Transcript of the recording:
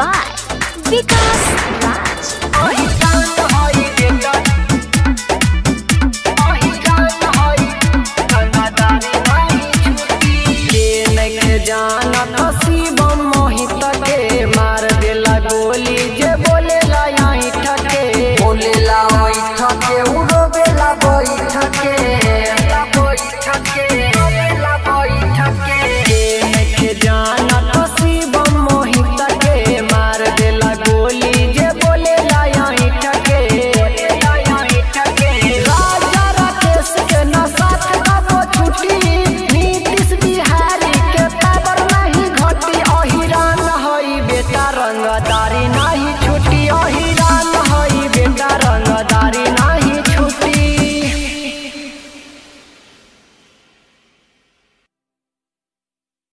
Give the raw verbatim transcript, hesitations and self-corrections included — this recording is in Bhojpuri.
by Vikas Raj. जाना नसीबम मोहित के मार देला गोली जे बोलेला यहीं ठके बोलेला वही ठके उड़ो बेला बोई ठके बोई ठके बेला बोई ठके के जाना नसीबम मोहित के मार देला गोली जे बोलेला यहीं ठके बोलेला यहीं ठके राजा राकेश के न साथ का वो छुट्टी नीतीश बिहारी के रंगदारी नहीं